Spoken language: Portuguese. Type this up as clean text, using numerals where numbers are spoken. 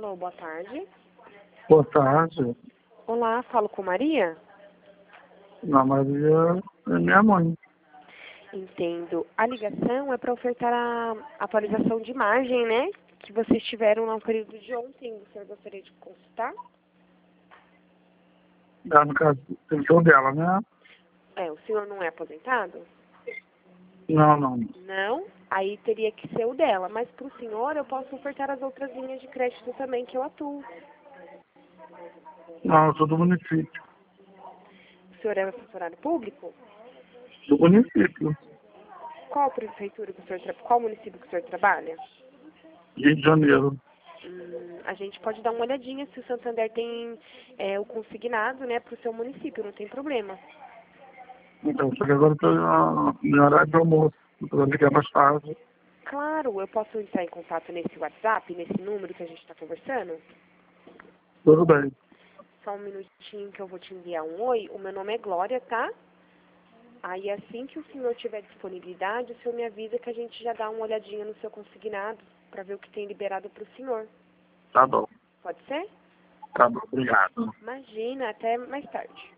Alô, boa tarde. Boa tarde. Olá, falo com Maria? A Maria é minha mãe. Entendo. A ligação é para ofertar a atualização de imagem, né? Que vocês tiveram no período de ontem. O senhor gostaria de consultar? No caso, tem que ser o dela, né? O senhor não é aposentado? Não, não. Não? Aí teria que ser o dela. Mas para o senhor eu posso ofertar as outras linhas de crédito também que eu atuo. Não, eu sou do município. O senhor é funcionário público? Do município. Qual prefeitura que o senhor qual município que o senhor trabalha? Rio de Janeiro. A gente pode dar uma olhadinha se o Santander tem o consignado, né, para o seu município, não tem problema. Então, só que agora eu estou em horário de almoço. Eu vou ligar mais tarde. Claro, eu posso entrar em contato nesse WhatsApp, nesse número que a gente está conversando? Tudo bem. Só um minutinho que eu vou te enviar um oi. O meu nome é Glória, tá? Aí assim que o senhor tiver disponibilidade, o senhor me avisa que a gente já dá uma olhadinha no seu consignado para ver o que tem liberado para o senhor. Tá bom. Pode ser? Tá bom, obrigado. Imagina, até mais tarde.